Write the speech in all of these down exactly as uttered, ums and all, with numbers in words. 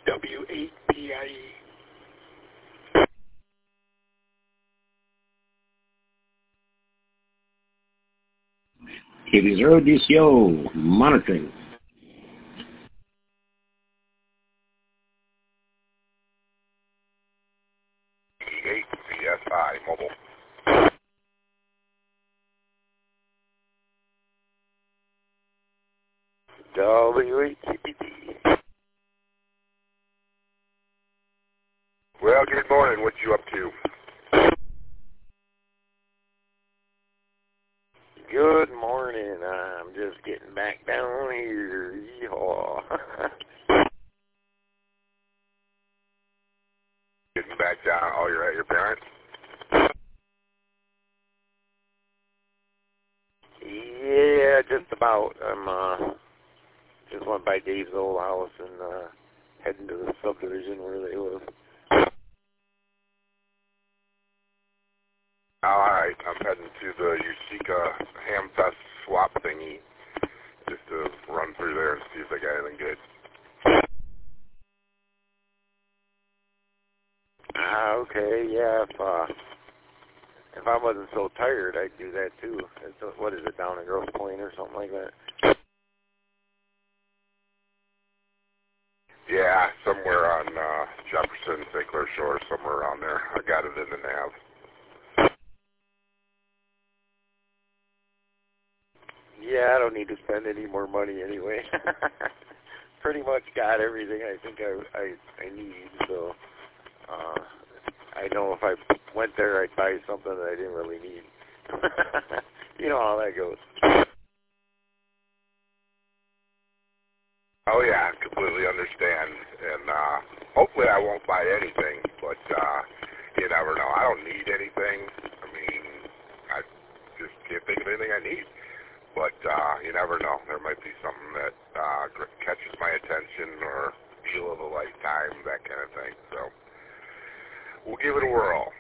W eight P I E. It is R D C O monitoring. E eight V S I mobile. W eight C P T. Well, good morning. What you up to? Good morning. I'm just getting back down here. Yeehaw. Getting back down. Oh, you're at your parents'? Yeah, just about. I'm uh, just went by Dave's old house and uh, heading to the subdivision where they live. All right, I'm heading to the Usika Hamfest swap thingy just to run through there and see if they got anything good. Ah, okay, yeah. If uh, if I wasn't so tired, I'd do that too. It's, uh, what is it, down in Grosse Pointe or something like that? Yeah, somewhere on uh, Jefferson, Saint Clair Shore, somewhere around there. I got it in the nav. Yeah, I don't need to spend any more money anyway. Pretty much got everything I think I I, I need. So uh, I know if I went there, I'd buy something that I didn't really need. You know how that goes. Oh yeah, I completely understand. And uh, hopefully I won't buy anything, but uh, you never know. I don't need anything. I mean, I just can't think of anything I need. But uh, you never know. There might be something that uh, catches my attention or deal of a lifetime, that kind of thing. So we'll give it a whirl.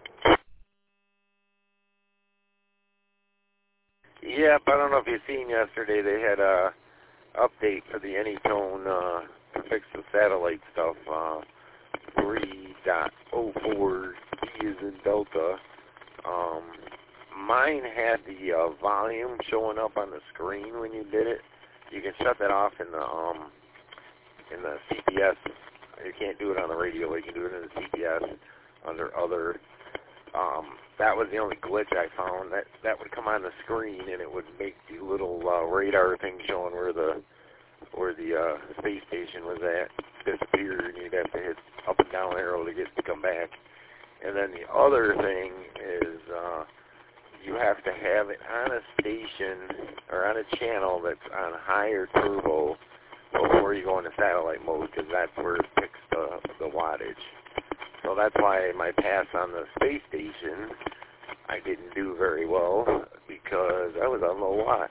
Yep, I don't know if you've seen yesterday, they had a update for the Anytone uh, to fix the satellite stuff. Uh, three point oh four D is in Delta. Um, mine had the uh, volume showing up on the screen when you did it. You can shut that off in the um, in the C P S. You can't do it on the radio, but you can do it in the C P S under other. Um, that was the only glitch I found. That that would come on the screen and it would make the little uh, radar thing showing where the where the uh, space station was at disappear, and you'd have to hit up and down arrow to get to come back. And then the other thing is uh, you have to have it on a station or on a channel that's on higher turbo before you go into satellite mode, because that's where it picks the, the wattage. So that's why my pass on the space station, I didn't do very well, because I was on low watt.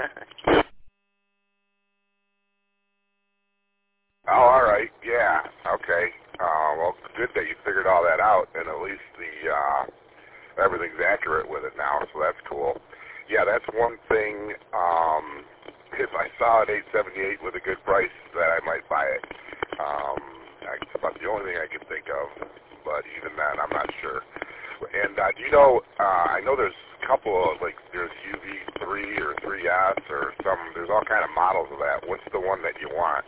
Oh, all right. Yeah. Okay. Uh, well, good that you figured all that out, and at least the uh, everything's accurate with it now, so that's cool. Yeah, that's one thing. Um, if I saw an eight seventy-eight with a good price, that I might buy it. Um, that's about the only thing I can think of, but even then, I'm not sure. And uh, do you know, uh, I know there's a couple of, like, there's U V three or three S or some, there's all kind of models of that. What's the one that you want?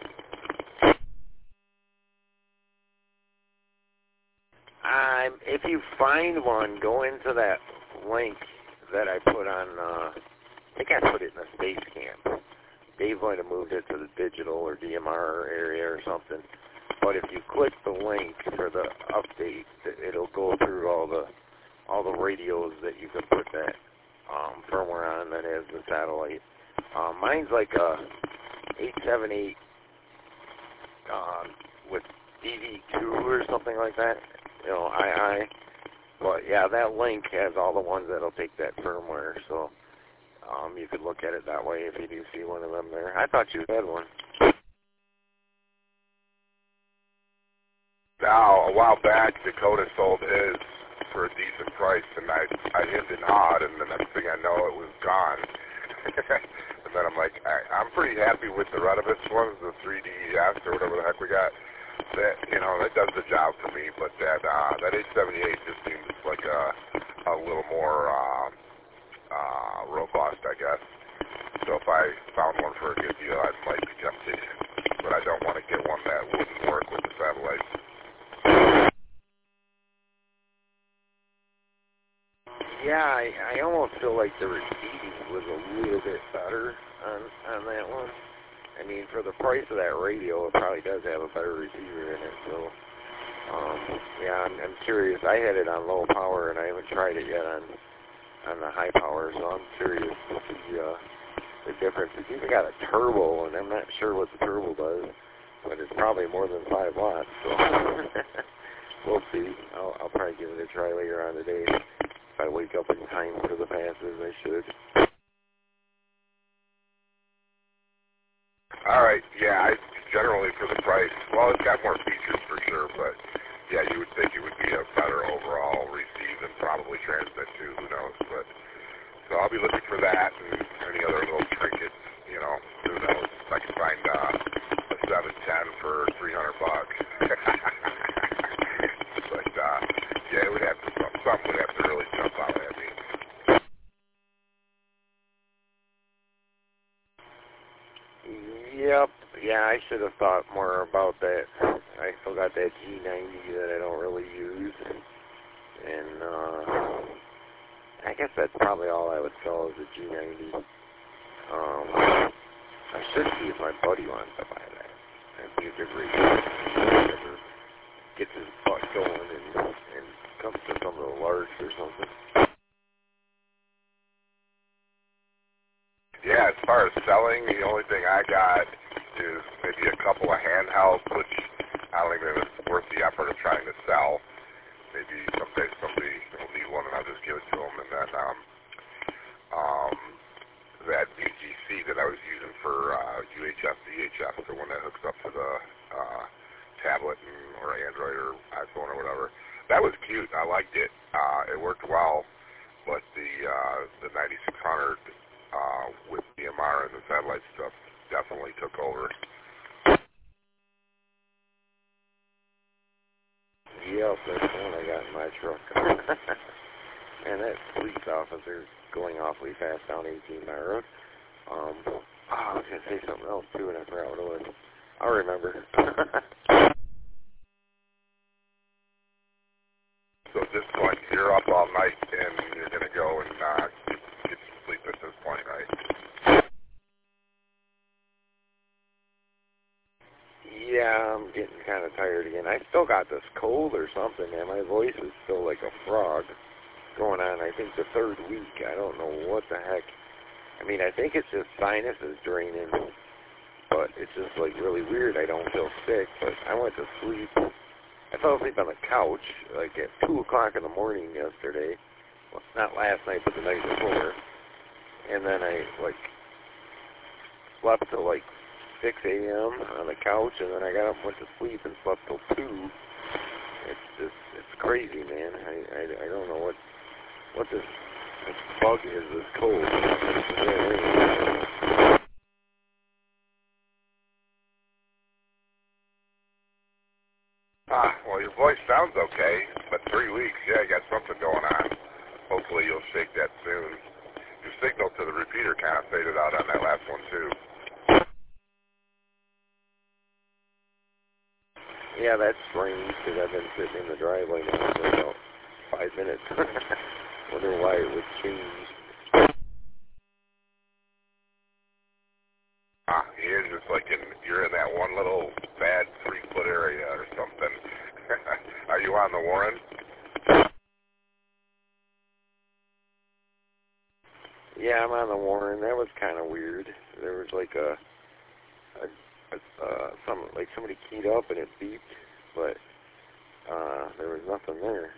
Um, if you find one, go into that link that I put on, uh, I think I put it in the Space Camp. Dave might have moved it to the digital or D M R area or something. But if you click the link for the update, it'll go through all the all the radios that you can put that um, firmware on that has the satellite. Um, mine's like a eight seventy-eight uh, with D V two or something like that. You know, I I. But yeah, that link has all the ones that'll take that firmware. So um, you could look at it that way if you do see one of them there. I thought you had one. Now, a while back, Dakota sold his for a decent price, and I I hemmed and hawed, and the next thing I know, it was gone. And then I'm like, I, I'm pretty happy with the Renovitz ones, the three D S or whatever the heck we got. that, you know, that does the job for me, but that uh, that H seventy-eight just seems like a, a little more uh, uh, robust, I guess. So if I found one for a good deal, I might be tempted, but I don't want to get one that wouldn't work with the satellites. Yeah, I, I almost feel like the receiving was a little bit better on on that one. I mean, for the price of that radio, it probably does have a better receiver in it. So, um, yeah, I'm, I'm curious. I had it on low power, and I haven't tried it yet on on the high power. So I'm curious to see uh, the difference. It's even got a turbo, and I'm not sure what the turbo does, but it's probably more than five watts. So we'll see. I'll, I'll probably give it a try later on today. If I wake up in time for the passes, I should. All right, yeah, I generally for the price, well, it's got more features for sure, but yeah, you would think it would be a better overall receive and probably transmit too, who knows, but so I'll be looking for that and any other little trinkets, you know, who knows, if I can find uh, a seven ten for three hundred bucks. But uh, yeah, it would have to, something would have to really jump out at me. Yep. Yeah, I should have thought more about that. I still got that G ninety that I don't really use. And uh, I guess that's probably all I would sell is a G ninety. Um, I should see if my buddy wants to buy that. That'd be a good reason. Ever gets his butt going and, and comes to some of the large or something. Yeah, as far as selling, the only thing I got is maybe a couple of handhelds, which I don't even think it's worth the effort of trying to sell. Maybe someday somebody will need one and I'll just give it to them. And then um, um, that B G C that I was using for uh, U H F, V H F, the one that hooks up to the uh, tablet and, or Android or iPhone or whatever, that was cute. I liked it. Uh, it worked well, but the uh, the ninety-six hundred Uh, with D M R and the satellite stuff definitely took over. Yep, that's the one I got in my truck. And that police officer going awfully fast down eighteen mile road. Um, oh, I was going to say something else too, and I forgot what it was. I'll remember. So at this point, you're up all night and you're going to go and uh, get, get some sleep at this point, right? Yeah, I'm getting kind of tired again. I still got this cold or something, and my voice is still like a frog going on, I think, the third week. I don't know what the heck. I mean, I think it's just sinuses draining, but it's just, like, really weird. I don't feel sick, but I went to sleep. I fell asleep on the couch, like, at two o'clock in the morning yesterday. Well, not last night, but the night before. And then I, like, slept till, like, six a.m. on the couch, and then I got up and went to sleep and slept till two. It's just, it's crazy, man. I, I, I don't know what what this, this bug is, this cold. Ah, well, your voice sounds okay, but three weeks, yeah, you got something going on. Hopefully you'll shake that soon. Your signal to the repeater kind of faded out on that last one, too. Yeah, that's strange, because I've been sitting in the driveway now for about five minutes. Wonder why it would change. Ah, he is just like in, you're in that one little bad three-foot area or something. Are you on the Warren? Yeah, I'm on the Warren. That was kind of weird. There was like a, a, a uh, some like somebody keyed up and it beeped, but uh, there was nothing there.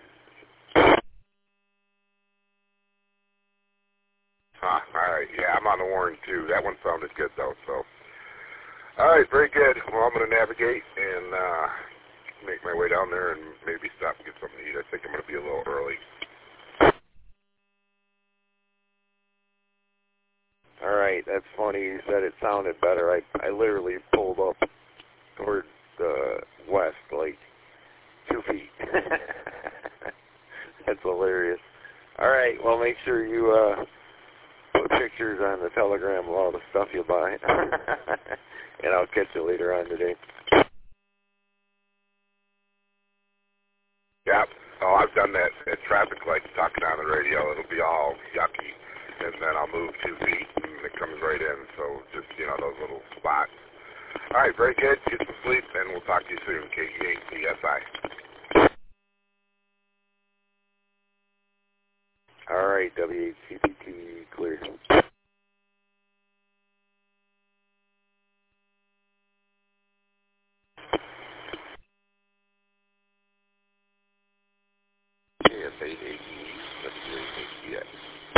Huh, all right, yeah, I'm on the Warren, too. That one sounded good, though, so. All right, very good. Well, I'm going to navigate and uh, make my way down there and maybe stop and get something to eat. I think I'm going to be a little early. All right, that's funny. You said it sounded better. I I literally pulled up toward the west, like two feet. That's hilarious. All right, well, make sure you uh, put pictures on the Telegram of all the stuff you buy, and I'll catch you later on today. Yep. Oh, I've done that at traffic lights, talking on the radio. It'll be all yucky, and then I'll move two feet, and it comes right in. So just, you know, those little spots. All right, very good. Get some sleep, and we'll talk to you soon. K E eight P S I. All right, W H C P T clear. K S eight eight E, W H C X.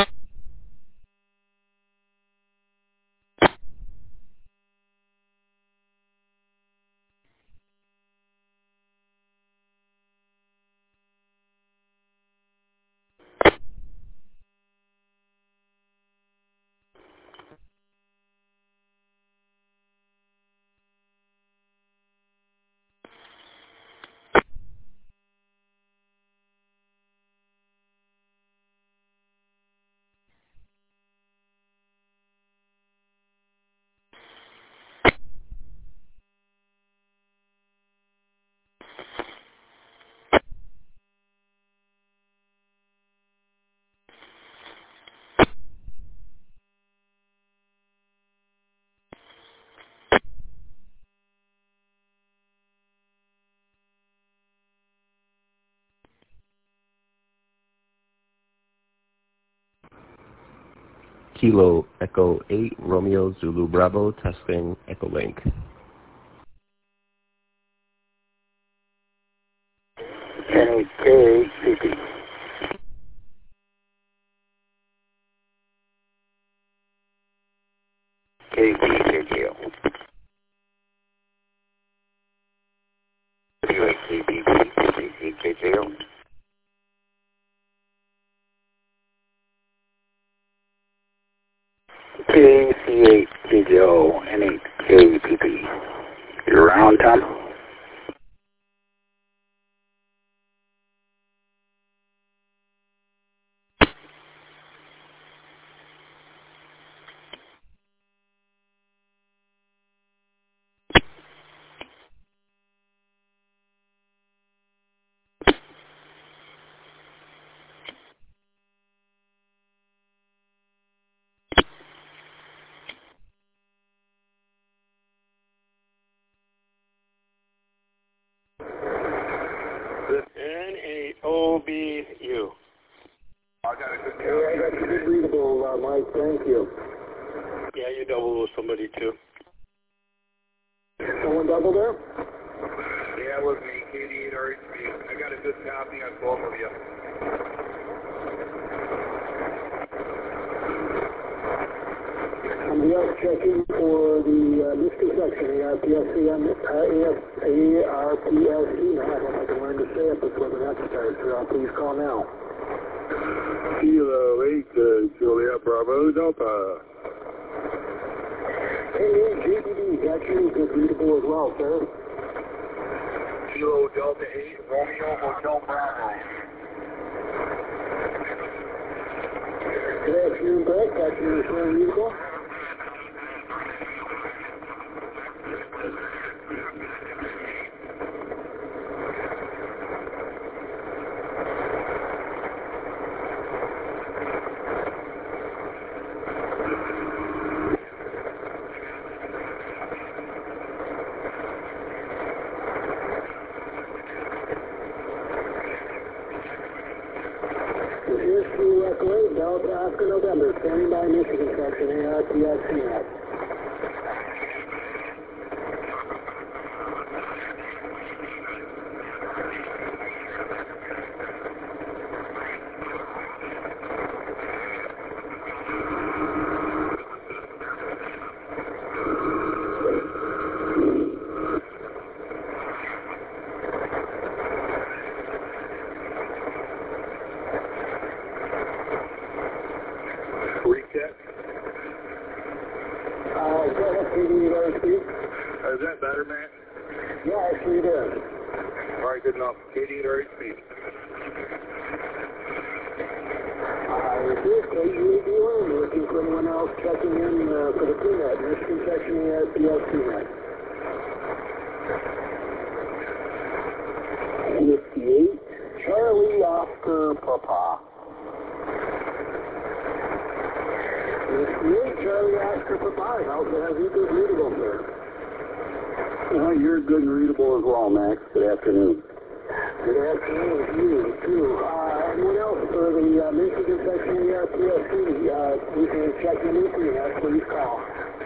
Kilo Echo eight Romeo Zulu Bravo testing Echo Link. N K C P. K P K J O. W H C P P K J O. K C eight K J O N eight K P P. You're around, Tom? N eight O B U. I got a good Yeah, I got you good readable, uh, Mike. Thank you. Yeah, you double with somebody too. Someone double there? Yeah, it was me, K D eight R H B. I got a good copy on both of you. Somebody else checking for the uh, misconception, A R P S C on this, uh, A R P S C. Now, I don't know if I can learn to say it before the next starts. Uh, please call now. Kilo eight, uh, Juliet Bravo, Delta. Hey, J D D, got you good readable as well, sir. Kilo Delta eight, Romeo Hotel Bravo. Good afternoon, Brett. Got you return readable. Here's to uh, Kuwait, Delta Oscar November, standing by Michigan section, A R P S C net. Recheck. Uh, go ahead, K D eight R H B. Is that better, man? Yeah, actually it is. All right, good enough. eighty-eight or eight speed. Uh, it is K U A D one. Looking for anyone else checking in uh, for the P net, Michigan section of the P S P net. fifty-eight, Charlie Oscar Papa. fifty-eight, Charlie Oscar Papa. I also have you good readable, sir. Well, you're good and readable as well, Max. Good afternoon. Good afternoon to you, too. Uh, anyone else for the uh, Michigan section of the P S C, uh, you can check in with me, uh, please call.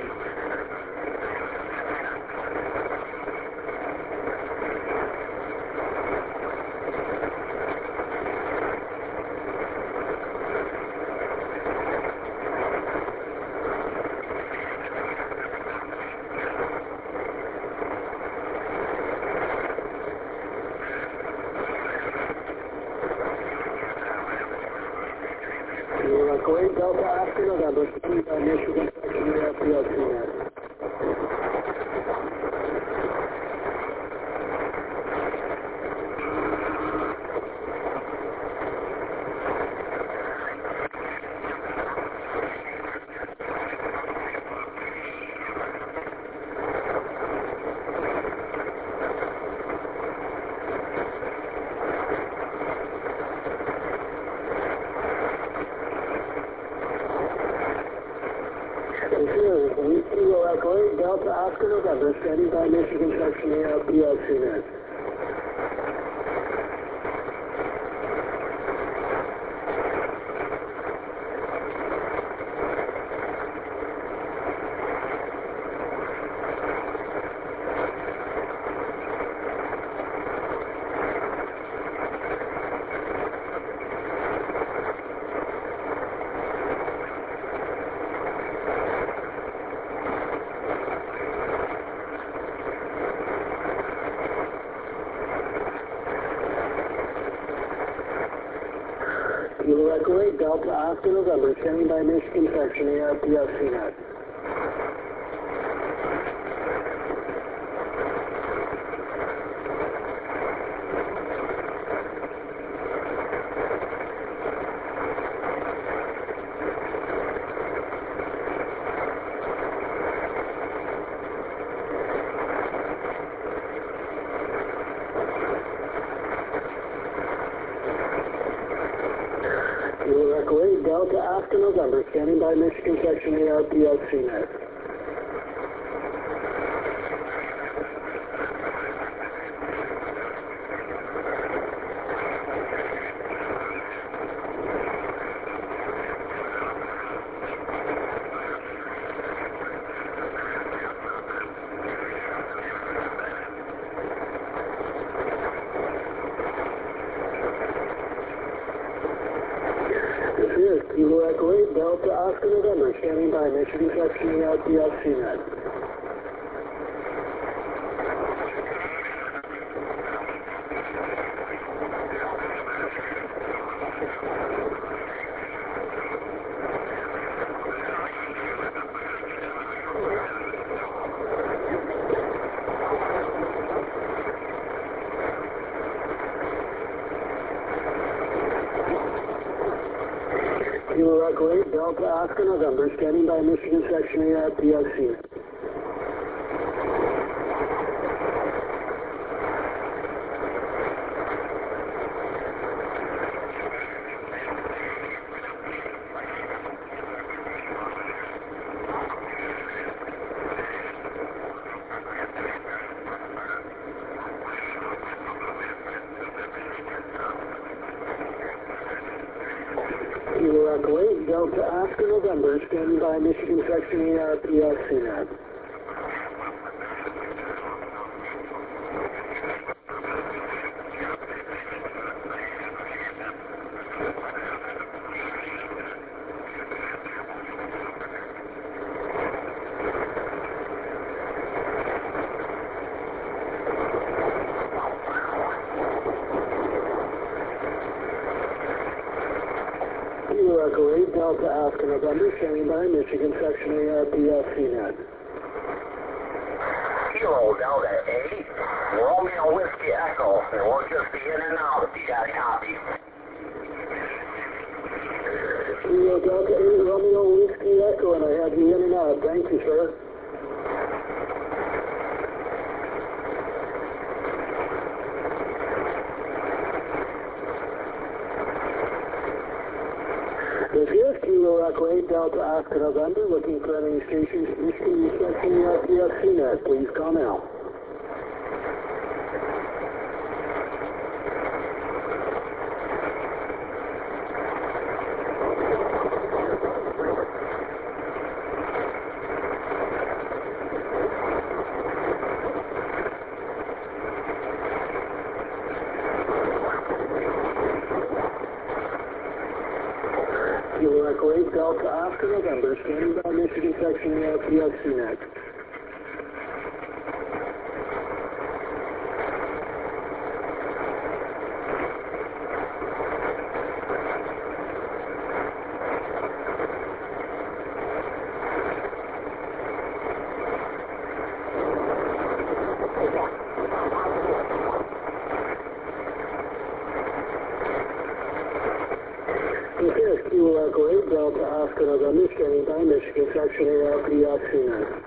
Great Delta Oscar November, uh, Michigan section of the P S C net. Great Delta Oscar November, standing by Michigan section of the P S C net. Kilo Echo eight, Delta Oscar November, standing by Michigan section of the P S C net. Echo eight, Delta Oscar November, standing by Michigan section of the P S C net. Kilo Echo eight, Delta Oscar November, standing by Michigan section of the P S C net. Kilo Echo eight, Delta Oscar November, standing by Michigan section of the P S C net. Kilo Echo eight, Delta Oscar November, standing by Michigan section of the P S C net. Kilo Echo eight, Delta Oscar November, standing by Michigan section of the P S C net. Kilo Delta eight. Romeo Whiskey Echo. And we'll just be in and out if you got a copy. Kilo Delta eight Romeo Whiskey Echo, and I have you in and out. Thank you, sir. This is Kilo Echo eight Delta Oscar November, looking for any stations Michigan reception R P S C net. Please call now. Kilo Echo eight Delta Oscar November, standing by Michigan section of the R P S C net. This is Kilo Echo eight Delta Oscar November, standing by Michigan section of the R P S C net.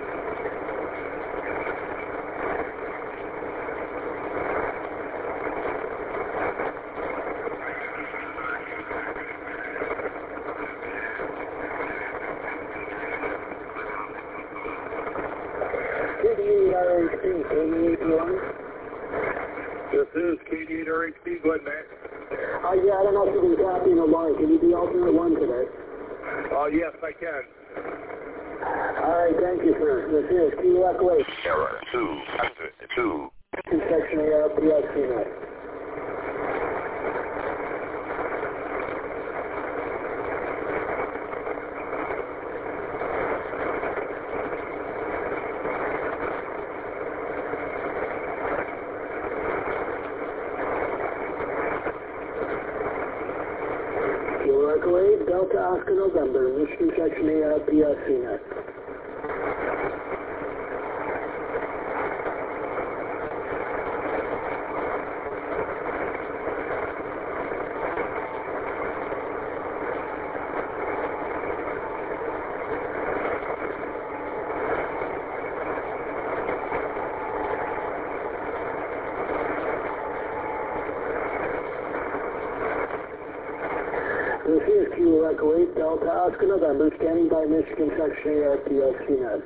K D eight R H P, K D eight one. This is K D eight R H P. Go ahead, Max. Uh, yeah, I don't know if you can copy in the line. Can you be alternate one today? Oh, uh, yes, I can. All right, thank you, sir. This is Kilo Echo eight. Error two, two. Section of the R P S C net. Kilo Echo eight Delta Oscar November, Michigan section of the R P S C net. This is Kilo Echo eight Delta Oscar November, standing by Michigan section of the R P S C net.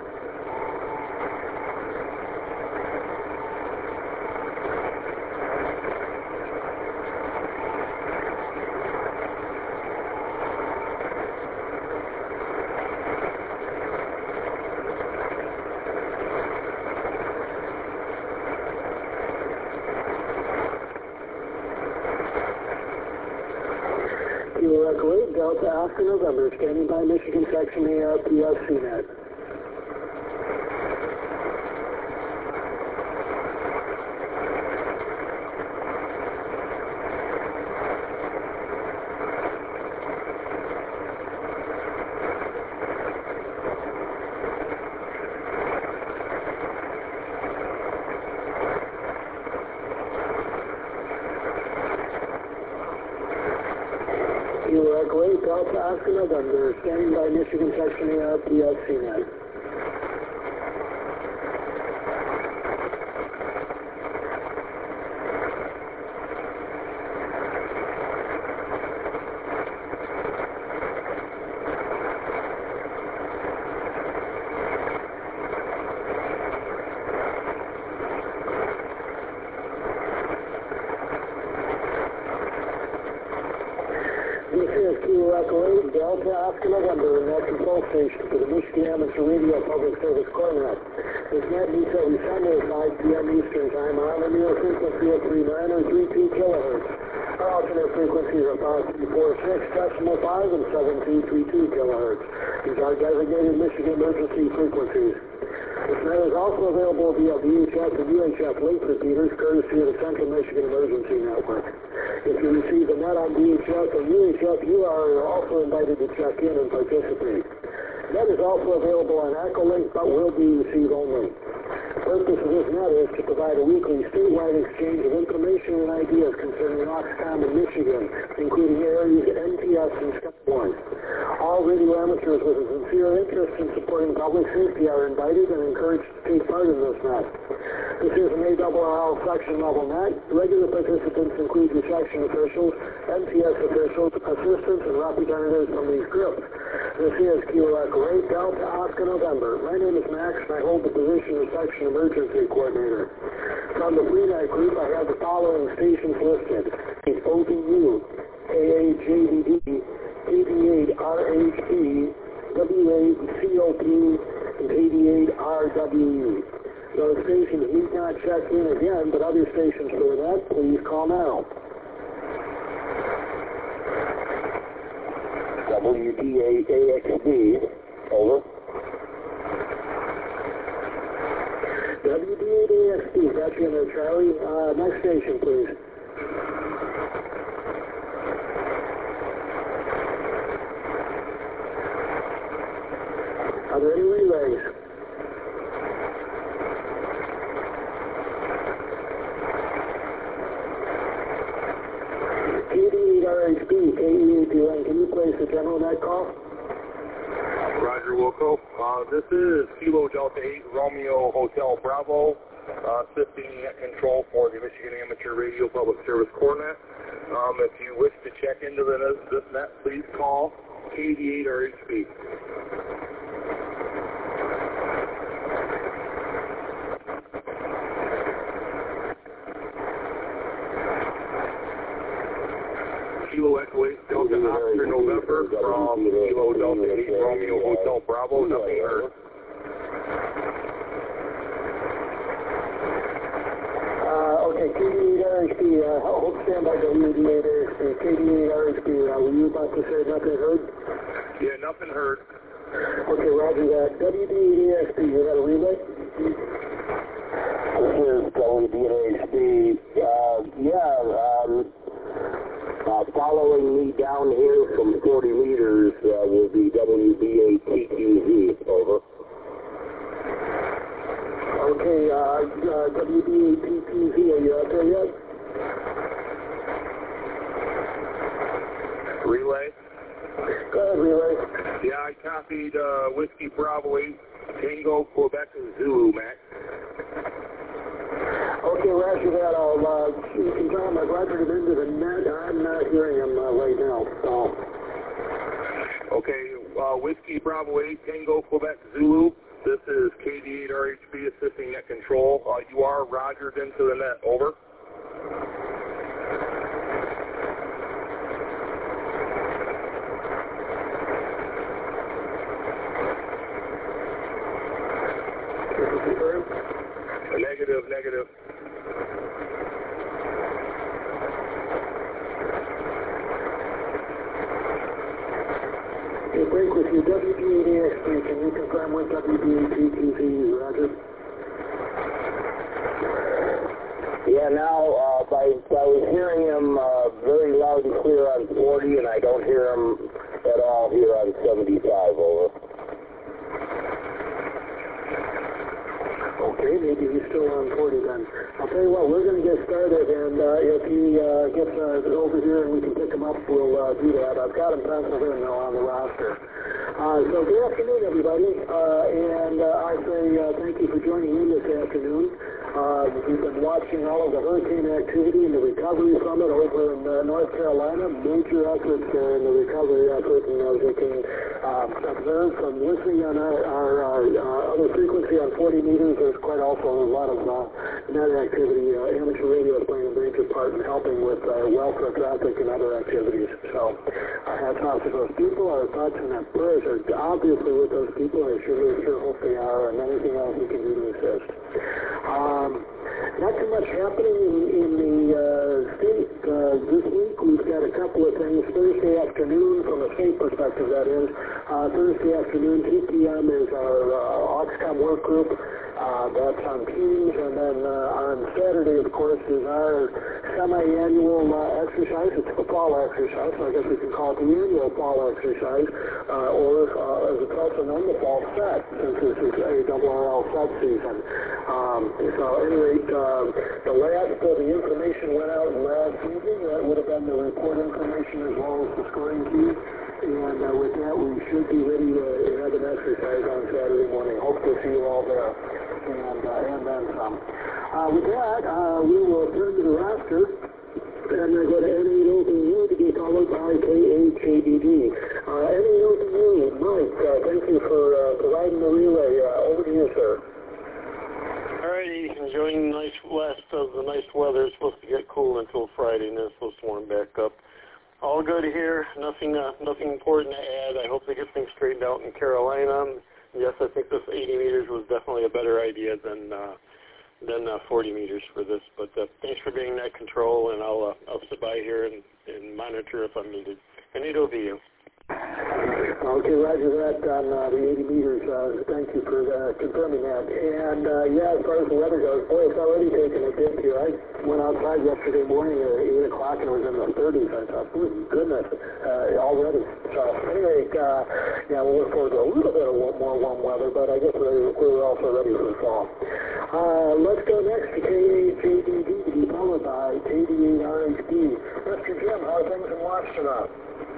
Kilo Echo eight Delta Oscar November, standing by Michigan section of the R P S C net. Kilo Echo eight Delta Oscar November, standing by Michigan section of the R P S C net. This is Kilo Echo eight Delta Oscar November, and that's control station for the Michigan Amateur Radio Public Service Cornet. This net meets every Sunday at five P M Eastern Time on the near frequency of three nine or three two kilohertz. Our alternate frequencies are five three four six decimal five and seven two three two kilohertz. These are designated Michigan emergency frequencies. This net is also available via V H F and U H F link repeaters, courtesy of the Central Michigan Emergency Network. If you receive a net on V H F and U H F, you are also invited to check in and participate. Net is also available on Echolink, but will be receive only. The purpose of this net is to provide a weekly statewide exchange of information and ideas concerning Oxcom in Michigan, including ARES, N P S, and Skyborn. All radio amateurs with a sincere interest in supporting public safety are invited and encouraged to take part in this net. This is an A R R L section level net. Regular participants include your section officials, N P S officials, assistants, and representatives from these groups. This is Kilo Echo eight Delta Oscar November. My name is Max, and I hold the position of Section Emergency Coordinator. From the Free Night Group, I have the following stations listed: O B U, K A J D D, K D eight R H B, W eight C O P, and K D eight R W U. Those stations need not check in again, but other stations for that, please call now. W D eight A X B, over. W D eight A X B, got you in there, Charlie. Uh, next station, please. Are there any relays? K D eight R H B, K E eight two N, can you place the general net call? Roger, Wilco. Uh, this is Kilo Delta eight Romeo Hotel Bravo, uh, assisting net control for the Michigan Amateur Radio Public Service Corps net. Um, if you wish to check into the, this net, please call K D eight R H B. Kilo Echo eight Delta Oscar November from Kilo Delta eight Romeo Hotel Bravo, nothing heard. Uh, okay, K D eight R H B, uh, hold standby W D eight R H B, K D eight R H B, uh, were you about to say nothing heard? Yeah, nothing heard. Okay, roger that. W D eight A X B, you got a relay? This is W D eight H B. Uh, yeah, um, uh, following me down here from forty meters uh, will be W D eight T Q Z, over. Okay, uh, uh, W D eight T Q Z, are you out there yet? Relay? Go ahead, relay. Yeah, I copied uh, Whiskey Bravo eight Tango Quebec Zulu, Max. Okay, roger that. I'll, uh, you can tell him I've rogered him into the net. I'm not hearing him uh, right now, so. Okay, uh, Whiskey Bravo eight Tango Quebec Zulu. This is K D eight R H B assisting net control. Uh, you are rogered into the net, over. Negative, negative. Okay, break with you. W D eight A X B, can you confirm with W D eight T Q Z, roger? Yeah, now, uh, by, I was hearing him uh, very loud and clear on forty, and I don't hear him at all here on seventy-five, over. Okay, maybe he's still on forty then. I'll tell you what, we're going to get started, and uh, if he uh, gets uh, over here and we can pick him up, we'll uh, do that. I've got him penciled in now on the roster. Uh, so good afternoon, everybody, uh, and uh, I say uh, thank you for joining in this afternoon. Uh, we've been watching all of the hurricane activity and the recovery from it over in uh, North Carolina. Major efforts uh, in the recovery effort, and as you can uh, observe from listening on our, our uh, other frequency on forty meters, there's quite also a lot of uh, net activity. Uh, amateur radio is playing a major part in helping with uh, welfare traffic and other activities. So our hats off to those people. Our thoughts and our prayers are obviously with those people. I sure, sure hope they are, and anything else we can do to assist. Um, not too much happening in, in the uh, state uh, this week. We've got a couple of things. Thursday afternoon, from a state perspective, that is. Uh, Thursday afternoon, two p m is our uh, Oxcom work group. Uh, that's on Teams, and then uh, on Saturday, of course, is our semi-annual uh, exercise. It's a fall exercise, so I guess we can call it the annual fall exercise, uh, or uh, as it's also known, the fall set, since this is a double R L set season. Um, so at any rate, um, the last uh, the information went out last evening. That would have been the report information as well as the scoring key. And uh, with that, we should be ready to have an exercise on Saturday morning. Hope to see you all there, and uh, and then some. Uh, with that, uh, we will turn to the roster. And I go to N eight O B U to be followed by K H A D D. Uh, N eight O B U, Mike, uh, thank you for uh, providing the relay. Uh, over to you, sir. All righty, enjoying the nice west of the nice weather. It's supposed to get cool until Friday, and then it's supposed to warm back up. All good here. Nothing, uh, nothing important to add. I hope they get things straightened out in Carolina. Yes, I think this eighty meters was definitely a better idea than. Uh, than uh, forty meters for this, but uh, thanks for being that control, and I'll uh, I'll sit by here and, and monitor if I'm needed. I need O V U. Okay, roger that on uh, the eighty meters. Uh, thank you for uh, confirming that. And uh, yeah, as far as the weather goes, boy, it's already taking a dip here. I went outside yesterday morning at eight o'clock and it was in the thirties. I thought, oh, goodness, uh, already. So anyway, uh, yeah, we'll look forward to a little bit of more warm weather, but I guess we're, we're also ready for the fall. Uh, let's go next to K H A D D to be followed by K D eight R H D. Mister Jim, how are things in Washington?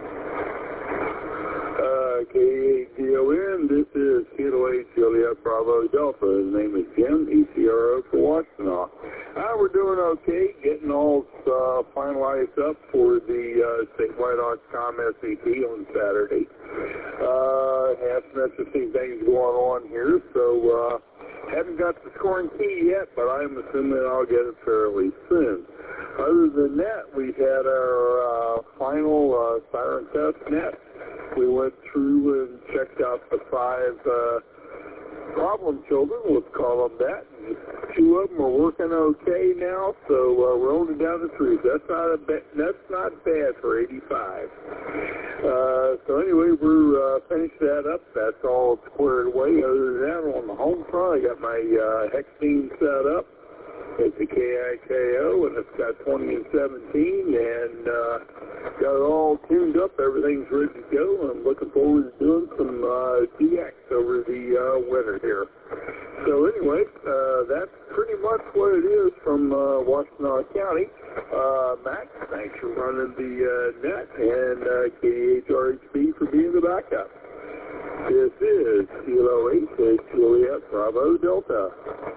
Uh, K eight D O N, this is Kilo eight Juliet Bravo Delta. His name is Jim, E C R O for Washtenaw. Uh, we're doing okay, getting all uh, finalized up for the uh, statewide Oxcom S C P on Saturday. Uh, have some interesting things going on here, so uh, haven't got the scoring key yet, but I'm assuming I'll get it fairly soon. Other than that, we've had our uh, final uh, siren test net. We went through and checked out the five uh, problem children, let's call them that. Two of them are working okay now, so uh, we're only down to three. That's not a ba- that's not bad for eighty-five. Uh, so anyway, we're uh, finished that up. That's all squared away. Other than that, on the home front, I got my uh, hex beam set up. It's a K I K O, and it's got twenty and seventeen, and uh, got it all tuned up. Everything's ready to go, and I'm looking forward to doing some uh, D X over the uh, winter here. So anyway, uh, that's pretty much what it is from uh, Washtenaw County. Uh, Max, thanks for running the uh, net, and uh, K H R H B for being the backup. This is Kilo eight, Juliet Bravo Delta.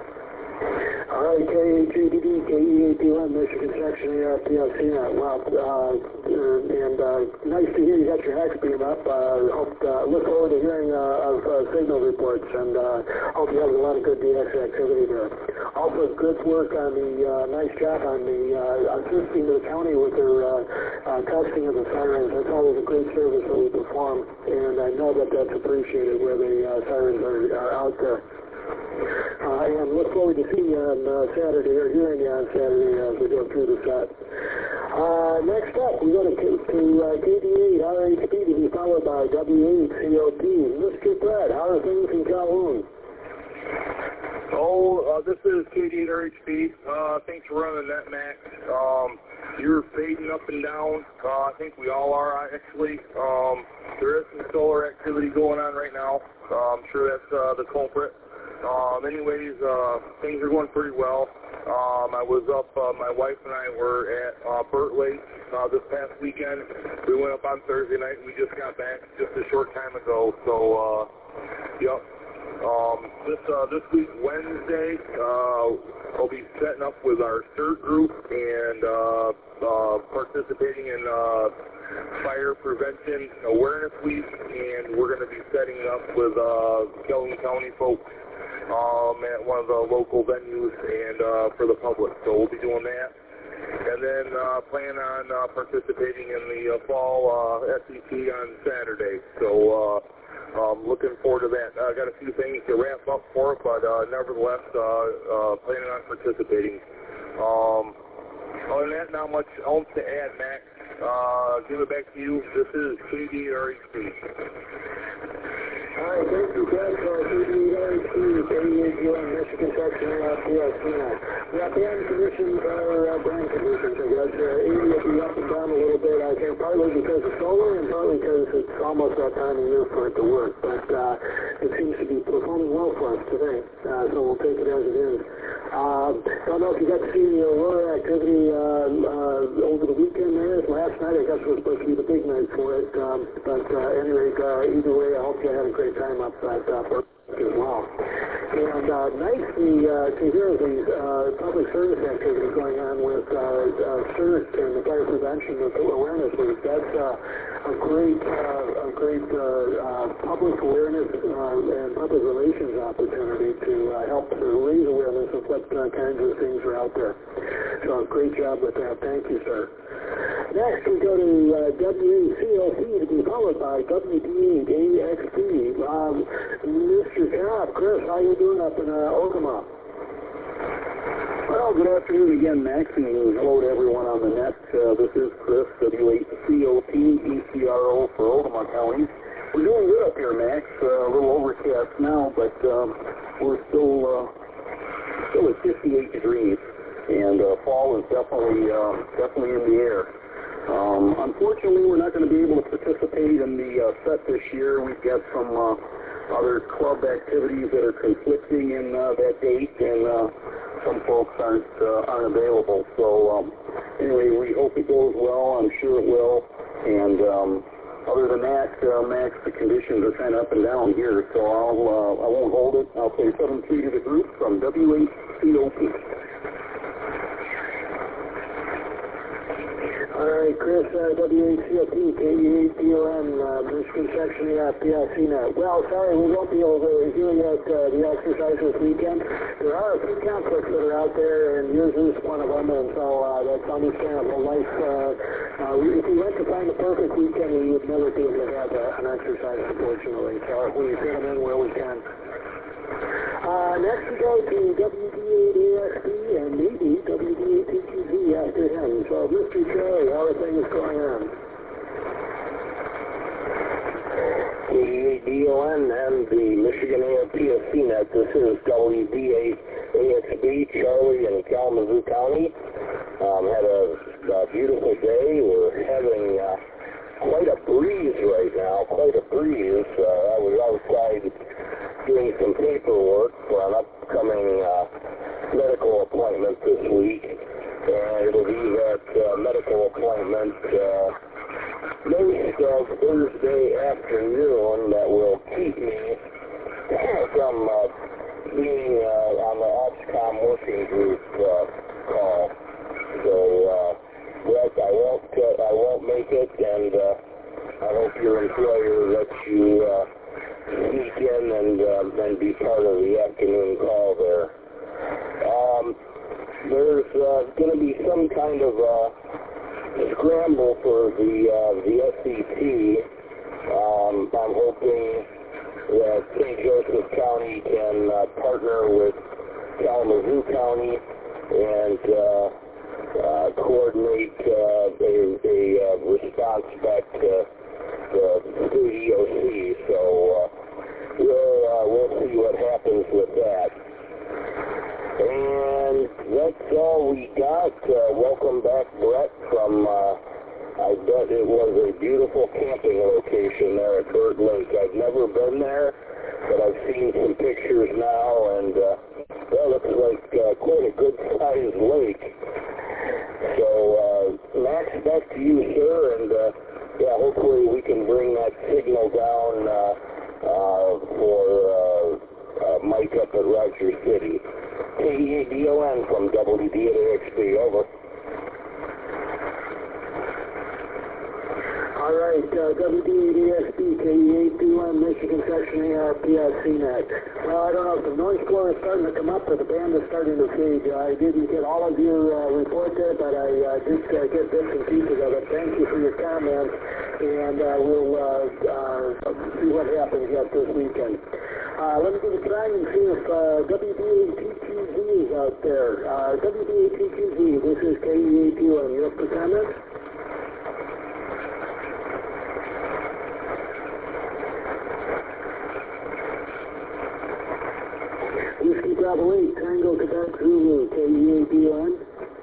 All right, K H A D D, K E A P one, Michigan Section A R P L C net. Well, uh, and uh, nice to hear you got your hex beam up. Uh, hope, uh, look forward to hearing uh, of uh, signal reports, and uh, hope you have a lot of good D X activity there. Also, good work on the, uh, nice job on the uh, assisting the county with their uh, uh, testing of the sirens. That's always a great service that we perform, and I know that that's appreciated where the uh, sirens are, are out there. Uh, and look forward to seeing you on uh, Saturday, or hearing you on Saturday as we go through the set. Uh, next up, we go to, to uh, K D eight R H B to be followed by W eight C O P. Mister Brett, how are things in Calhoun? Oh, uh, this is K D eight R H B. Uh, thanks for running that, Max. Um, you're fading up and down. Uh, I think we all are, actually. Um, there is some solar activity going on right now. Uh, I'm sure that's uh, the culprit. Um, anyways, uh, things are going pretty well. Um, I was up, uh, my wife and I were at uh, Burt Lake uh, this past weekend. We went up on Thursday night. We just got back just a short time ago. So, uh, yep. Um, this uh, this week, Wednesday, uh, I'll be setting up with our CERT group and uh, uh, participating in uh, Fire Prevention Awareness Week, and we're going to be setting up with uh, Calhoun County folks um, at one of the local venues and uh, for the public. So we'll be doing that. And then uh, plan on uh, participating in the uh, fall uh, S E P on Saturday. So uh, um, looking forward to that. I uh, got a few things to wrap up for it, but uh, nevertheless, uh, uh, planning on participating. Um, other than that, not much else to add, Max. Uh, give it back to you. This is K D R H B. right, thank you, Brett, for eighty-eight R H P, eighty-eight U N Michigan section of P S C N. Yeah, band conditions are uh, band conditions, I guess. Uh, eighty will be up and down a little bit, I think, partly because of solar and partly because it's almost that time of year for it to work. But uh, it seems to be performing well for us today, uh, so we'll take it as it is. Uh, don't know if you got to see the Aurora activity uh, uh, over the weekend there. Last night, I guess, was supposed to be the big night for it. Um, but uh, anyway, uh, either way, I hope you had a great time up at uh, Berkeley as well. And uh, nice to, uh, to hear the uh, public service activity going on with uh, uh, CERT and the Fire Prevention Awareness Week. That's uh, a great, uh, a great uh, uh, public awareness uh, and public relations opportunity to uh, help to raise awareness of what uh, kinds of things are out there. So great job with that. Thank you, sir. Next, we go to uh, W A C L P to be followed by W D eight A X P. Um, Mister Cobb, Chris, how you doing up in uh, Ogama? Well, good afternoon again, Max, and hello to everyone on the net. Uh, this is Chris, W A C O P, E C R O for Ogama County. We're doing good up here, Max. Uh, a little overcast now, but um, we're still uh, still at fifty-eight degrees, and uh, fall is definitely uh, definitely in the air. Um, unfortunately, we're not going to be able to participate in the uh, set this year. We've got some uh, other club activities that are conflicting in uh, that date, and uh, some folks aren't uh, aren't available. So um, anyway, we hope it goes well. I'm sure it will. And um, other than that, uh, Max, the conditions are kind of up and down here. So I'll uh, I won't hold it. I'll say seven three to the group from W A C O P. All right, Chris, uh, W A C O P, K E eight D O N, uh, Michigan section of P S C net. Well, sorry, we won't be able to hear yet uh, the exercise this weekend. There are a few conflicts that are out there, and yours is one of them, and so uh, that's understandable. Life, uh, uh, we, if we went to find the perfect weekend, we would never be able to have a, an exercise, unfortunately. So we fit them in where we can. Uh, next we go to W D eight A X P and maybe W D eight T Q Z after him. So, Mister Cherry, how are things going on? K E eight D O N and the Michigan A P S C net. This is W D eight A X B, Charlie in Kalamazoo County. Um, had a, a beautiful day. We're having uh, quite a breeze right now, quite a breeze. Uh, I was outside doing some paperwork for an upcoming uh, medical appointment this week, and it'll be that uh, medical appointment uh, most of Thursday afternoon that will keep me from uh, being uh, on the OPSCOM working group uh, call. So, uh, Brett, I won't, uh, I won't make it, and uh, I hope your employer lets you uh, sneak in and, uh, and be part of the afternoon call there. Um, there's uh, going to be some kind of uh, scramble for the uh, the S C T. Um, I'm hoping that Saint Joseph County can uh, partner with Kalamazoo County and uh, uh, coordinate uh, a, a uh, response back to the state E O C. So uh, we'll uh, we'll see what happens with that. And that's all we got. Uh, welcome back, Brett, from, uh, I bet it was a beautiful camping location there at Bird Lake. I've never been there, but I've seen some pictures now, and uh, that looks like uh, quite a good-sized lake. So, uh, Max, back to you, sir, and uh, yeah, hopefully we can bring that signal down uh, uh, for uh, uh, Mike up at Rogers City. K E eight D O N from W D eight A X B, over. All right, uh, W D eight A X B, K E eight D O N, Michigan section A R P S C net. Well, I don't know if the noise floor is starting to come up, but the band is starting to fade. I didn't get all of your uh, report there, but I uh, did uh, get bits and pieces of it. Thank you for your comments, and uh, we'll uh, uh, see what happens yet this weekend. Uh, let me give a try and see if uh, W D eight T Q Z is out there. Uh, W D eight T Q Z, this is K E eight D O N. You have the comments? Bravo eight, Tango Quebec Zulu, K E A B one.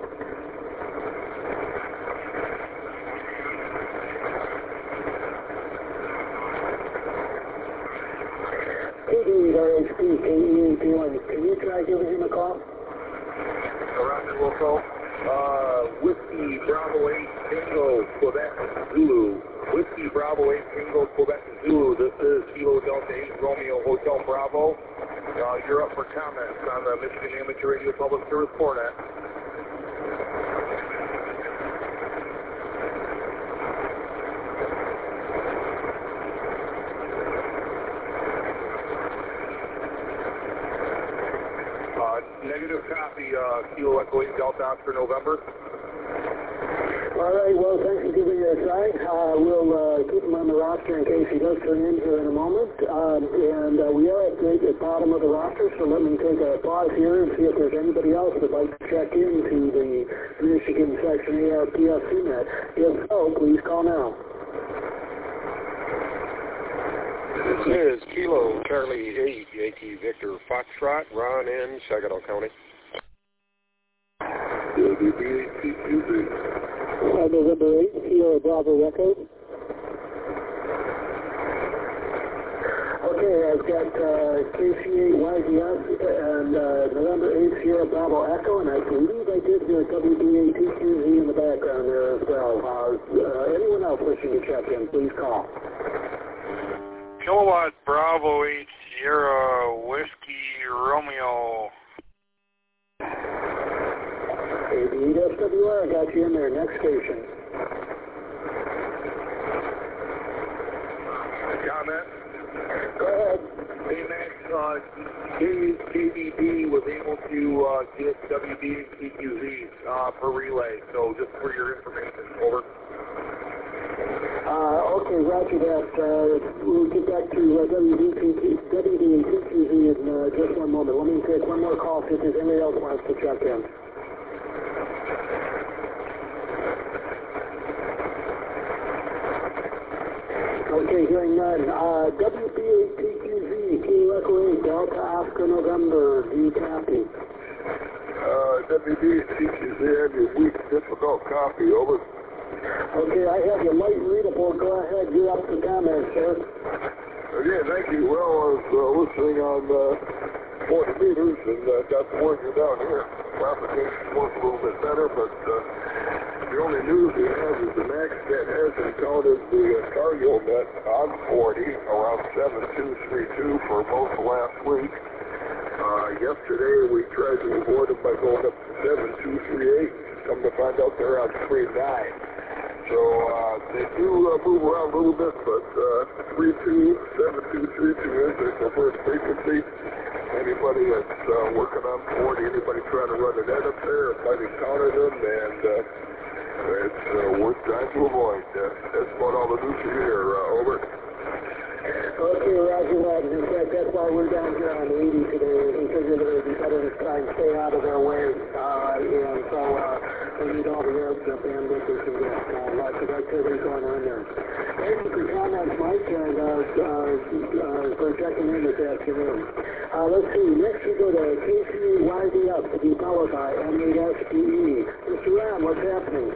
R H P, K E A B one. Can you try giving him a call? Roger, Wilco. Uh, Whiskey Bravo eight, Tango, Quebec, Zulu. Whiskey Bravo eight, Tango, Quebec, Zulu. This is Kilo Delta eight, Romeo, Hotel Bravo. Uh, you're up for comments on the Michigan Amateur Radio Public Service Cornet. Negative copy, uh, Kilo Echo eight Delta Oscar November. All right, well, thanks for giving it a try. Uh, we'll uh, keep him on the roster in case he does turn in here in a moment. Um, and uh, we are at the, at the bottom of the roster, so let me take a pause here and see if there's anybody else that would like to check into the Michigan Section A R P S C net. If so, please call now. This is Kilo Charlie eight, Yankee Victor Foxtrot, Ron in Saginaw County. W B A T Q Z. Uh, November eighth, Kilo Bravo Echo. Okay, I've got uh, K C eight Y D S and uh, November eighth, Sierra Bravo Echo, and I believe I did hear W B A T Q Z in the background there as well. Uh, uh, anyone else wishing to check in, please call. Kilowatt Bravo eight Sierra Whiskey Romeo. A B eight S W R, I got you in there. Next station. Comment? Go ahead. Hey, Max, uh, K B B was able to uh, get W B A T Q Z uh, per relay, so just for your information, over. Uh, okay, roger that. Uh, we'll get back to uh, W B A T Q Z in uh, just one moment. Let me take one more call see if there's anybody else wants to check in. Okay, hearing none. Uh, W B A T Q Z, Kilo Echo eight, Delta Oscar November, do you copy? Uh, W B A T Q Z, I have your weak, difficult copy, over. Okay, I have you light readable. Go ahead, you're up to comment, sir. Okay, thank you. Well, I was uh, listening on uh, forty meters and uh, got the word you're down here. Propagation was a little bit better, but uh, the only news we have is the MaxNet has encountered the uh, Cargill net on forty around seven two three two for most of last week. Uh, yesterday we tried to avoid them by going up to seven two three eight. Come to find out they're on three nine. So uh, they do uh, move around a little bit, but uh, three two, seven two three two is their preferred frequency. Anybody that's uh, working on forty, anybody trying to run a net up there, might encounter them, and uh, it's uh, worth trying to avoid. Uh, that's about all the news you hear. Uh, over. Okay, roger that. In fact, that's why we're down here on eighty today. We figured it would be better to try and stay out of their way. Uh, and so uh, we need all the air the bandwidth we can get. Uh, lots of activity going on there. Thank you for comments, Mike, and uh, uh, uh, for checking in this afternoon. Uh, let's see. Next we go to K C Y D F to be followed by M eight S P E. Mister Ram, what's happening?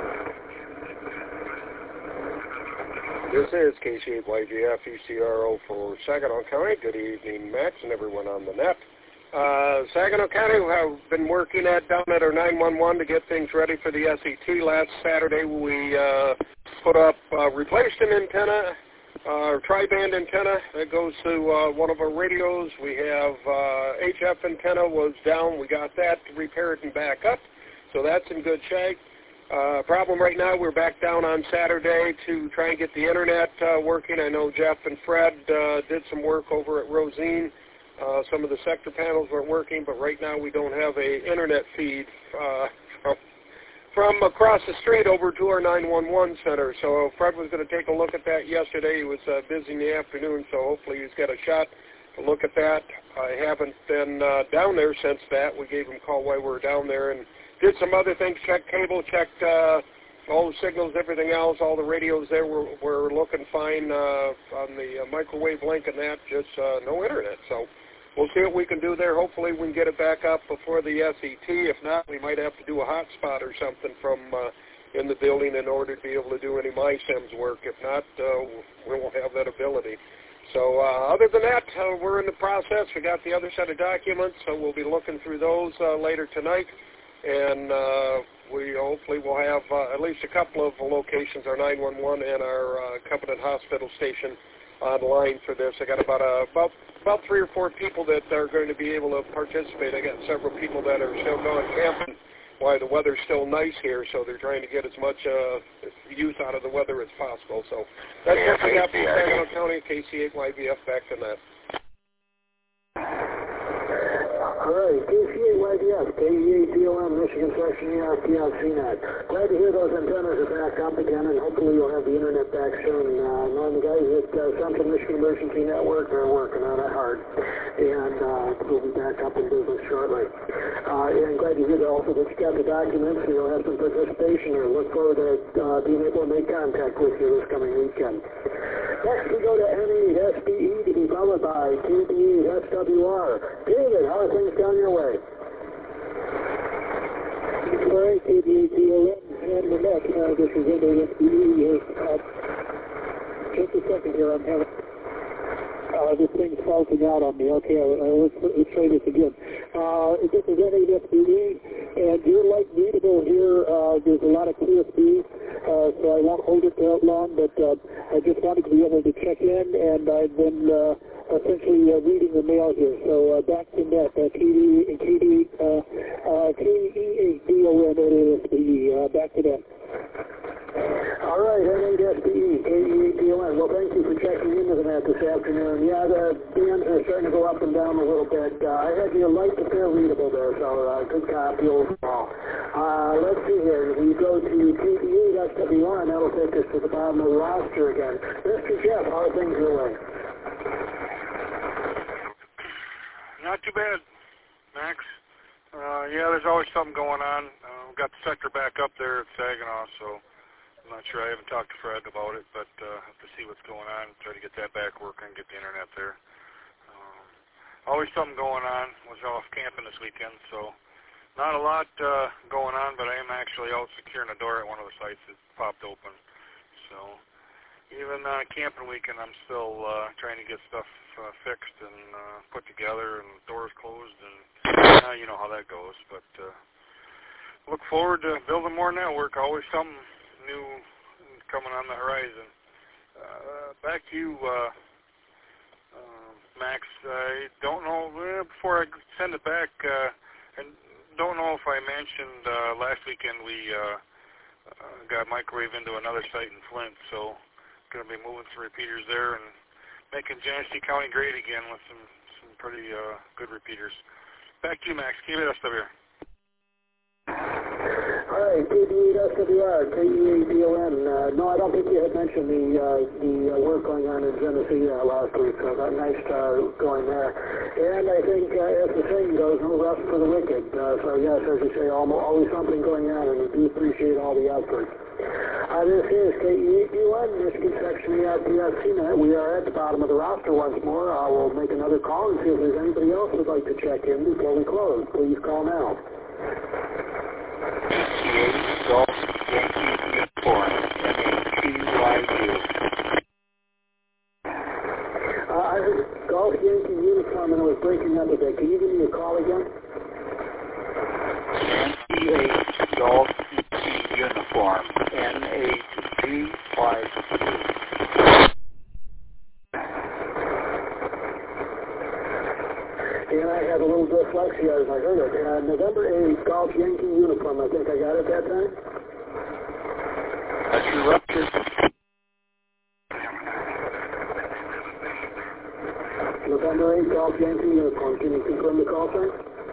This is K C eight Y G F E C R O for Saginaw County. Good evening, Max, and everyone on the net. Uh, Saginaw County have been working at down at our nine one one to get things ready for the S E T. Last Saturday we uh, put up, uh, replaced an antenna, uh, tri-band antenna that goes to uh, one of our radios. We have uh, H F antenna was down. We got that repaired and back up, so that's in good shape. Uh, problem right now, we're back down on Saturday to try and get the internet uh, working. I know Jeff and Fred uh, did some work over at Rosine. Uh, some of the sector panels weren't working, but right now we don't have a internet feed uh, from, from across the street over to our nine one one center. So Fred was going to take a look at that yesterday. He was uh, busy in the afternoon, so hopefully he's got a shot to look at that. I haven't been uh, down there since that. We gave him a call while we were down there and did some other things, checked cable, checked uh, all the signals, everything else, all the radios there were, were looking fine uh, on the uh, microwave link and that, just uh, no internet. So we'll see what we can do there. Hopefully we can get it back up before the S E T. If not, we might have to do a hotspot or something from uh, in the building in order to be able to do any MySims work. If not, uh, we won't have that ability. So uh, other than that, uh, we're in the process. We got the other set of documents, so we'll be looking through those uh, later tonight. And uh, we hopefully will have uh, at least a couple of locations, our nine one one and our uh, Covenant Hospital station, online for this. I got about a, about about three or four people that are going to be able to participate. I got several people that are still going camping while the weather's still nice here, so they're trying to get as much uh, use out of the weather as possible. So that's what we got from Saginaw County, K C eight Y V F. Back to that. All right, K C eight Y V F, K E eight D O M, Michigan Section E R P on C NET. Glad to hear those antennas are back up again, and hopefully you'll have the internet back soon. Uh, knowing the guys at uh, Central Michigan Emergency Network are working on it hard, and uh, we'll be back up in business shortly. Uh, and glad to hear that also that you got the documents, and you'll have some participation, or look forward to uh, being able to make contact with you this coming weekend. Next we go to N eight S B E to be followed by K B eight S W R. David, how are things down your way? All right, K B eight D O M and the net. Uh, this is N eight S B E here. Uh, just a second here, I'm having... Uh, this thing's faulting out on me. Okay, uh, let's, let's try this again. Uh, this is N eight S B E, and you're like me to go here. Uh, there's a lot of Q S B, uh, so I won't hold it that long, but uh, I just wanted to be able to check in, and I've been uh, essentially uh, reading the mail here. So uh, back to net, uh, K D, K D, uh, uh, K E eight D O M N eight S B E. Uh, back to that. All right, N eight S B E, K E eight D O M. Well, thank you for checking into the net this afternoon. Yeah, the bands are starting to go up and down a little bit. Uh, I had you light but fair readable there, so uh, good copy overall. Uh, let's see here. We go to K B eight S W R, and that'll take us to the bottom of the roster again. Mister Jeff, how are things your way? Not too bad, Max. Uh, yeah, there's always something going on. Uh, we've got the sector back up there at Saginaw, so I'm not sure. I haven't talked to Fred about it, but uh, have to see what's going on, try to get that back working, get the internet there. Um, always something going on. Was off camping this weekend, so not a lot uh, going on, but I am actually out securing a door at one of the sites that popped open. So even on uh, camping weekend, I'm still uh, trying to get stuff uh, fixed and uh, put together, and doors closed, and uh, you know how that goes. But uh, look forward to building more network. Always something new coming on the horizon. Uh, back to you, uh, uh, Max. I don't know, uh, before I send it back, uh, I don't know if I mentioned uh, last weekend we uh, uh, got microwave into another site in Flint, so going to be moving some repeaters there and making Genesee County great again with some, some pretty uh, good repeaters. Back to you, Max. K B eight S W R. All right, K B eight S W R, K E eight D O M. Uh, no, I don't think you had mentioned the uh, the uh, work going on in Genesee uh, last week, so that nice uh, going there. And I think, uh, as the saying goes, no rest for the wicked. Uh, so yes, as you say, almost, always something going on, and we do appreciate all the effort. Uh, this is K E eight D O M, Michigan Section E R P S C net. We are at the bottom of the roster once more. Uh, we'll make another call and see if there's anybody else who'd like to check in before we close. Please call now. Golf Yankee Uniform, M A T Y U. Uh, I heard Golf Yankee Uniform and it was breaking up a bit. Can you give me a call again? Yankee eight Golf Yankee Uniform, N A T Y U. And I had a little dyslexia as I heard it. Uh, November eighth, Golf Yankee Uniform. I think I got it that time. That's your rupture. November eighth, Golf Yankee Uniform. Can you confirm the call sign?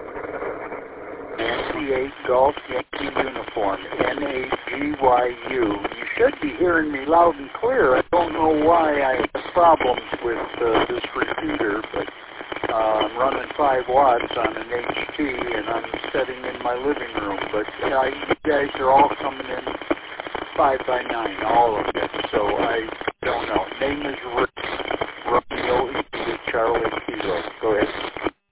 Nancy eight Golf Yankee Uniform, N A G Y U. You should be hearing me loud and clear. I don't know why I have problems with uh, this repeater, but Uh, I'm running five watts on an H T, and I'm setting in my living room. But uh, you guys are all coming in five by nine, all of it. So I don't know. Name is Rick. Romeo Charlie Kilo. Go ahead.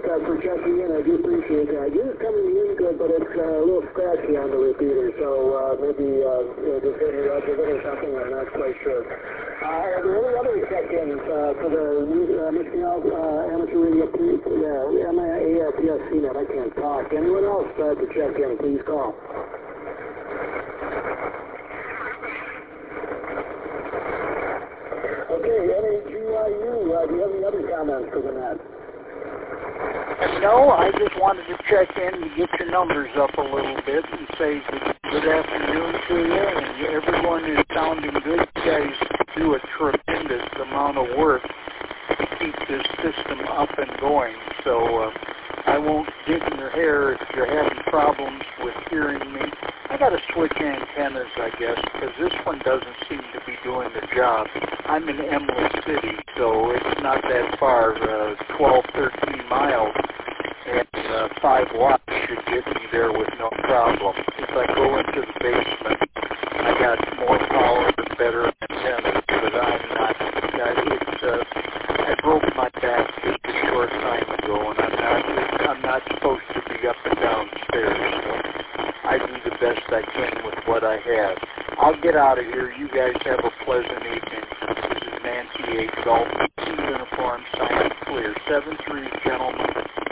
uh, for checking in. I do appreciate that. You're coming in good, but it's uh, a little scratchy on the repeater, so uh, maybe uh, you know, just hit me up with it or something. I'm not quite sure. Uh, are there any other check-ins uh, for the uh, Michigan uh, Amateur Radio? Yeah, M I A P S C net. I can't talk. Anyone else uh, to check in? Please call. Okay, N A G Y U, uh, do you have any other comments for the net? No, I just wanted to check in to get your numbers up a little bit and say good afternoon to you, and everyone is sounding good. You guys do a tremendous amount of work to keep this system up and going, so uh, I won't get in your hair if you're having problems with hearing me. I got to switch antennas, I guess, because this one doesn't seem to be doing the job. I'm in Emily City, so it's not that far, uh, twelve, thirteen miles, and uh, five watts should get me there with no problem. If I go into the basement, I got more power and better antennas, but I'm not, it's, uh, I broke my back just a short time ago, and I'm not, I'm not supposed to be up and down stairs, so I do the best I can with what I have. I'll get out of here. You guys have a pleasant evening. This is Nancy eight Golf Uniform, sign clear. seven three, gentlemen.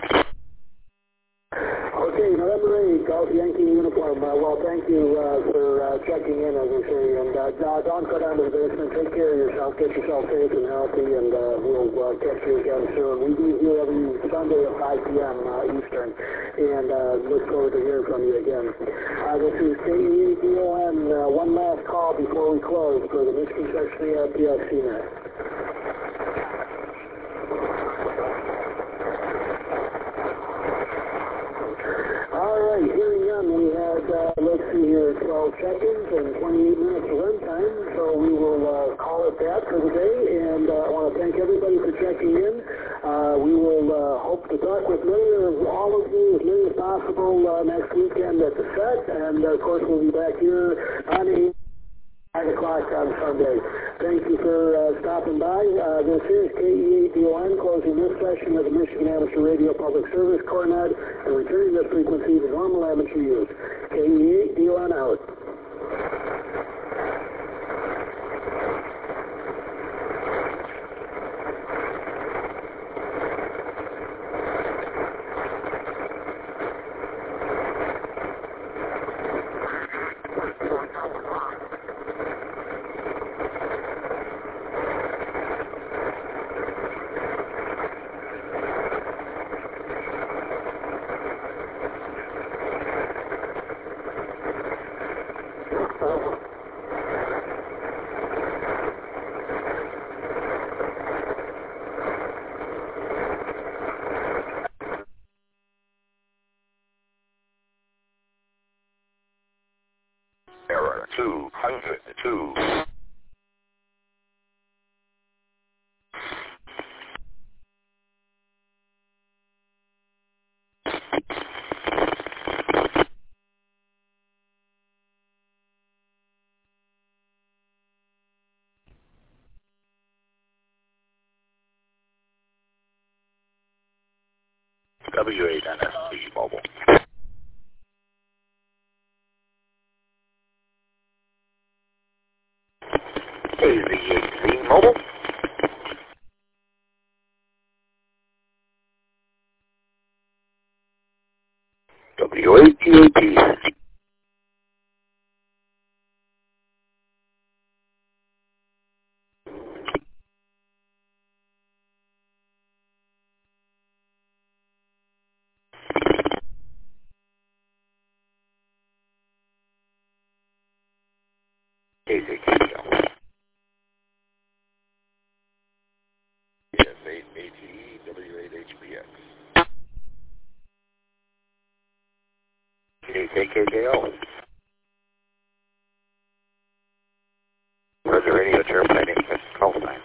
Okay, November eighth, Golf Yankee Uniform. Uh, well, thank you uh, for uh, checking in, as I say. And uh, don't go down to the basement. Take care of yourself. Get yourself safe and healthy, and uh, we'll uh, catch you again soon. We do here every Sunday at five p m Uh, Eastern, and uh, look forward to hearing from you again. Uh, this is K E A D O N. Uh, one last call before we close for the Michigan Section A R P S C net. All right, hearing none, we had, uh, let's see here, twelve check-ins and twenty-eight minutes of runtime, so we will uh, call it that for the day, and uh, I want to thank everybody for checking in. Uh, we will uh, hope to talk with many of all of you, as many as possible, uh, next weekend at the set, and uh, of course we'll be back here on eight o'clock on Sunday. Thank you for uh, stopping by. Uh, this is K E A D O N closing this session of the Michigan Amateur Radio Public Service Cornet and returning this frequency to normal amateur use. K E A D O N out. Error two hundred two. W eight N S C mobile. A Z eight Z mobile. W eight T A P. A Z K L. Yes, eight A T E, W eight H P X. eight A K K L. Where's the radio terminating this call sign?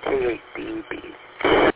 K eight B B.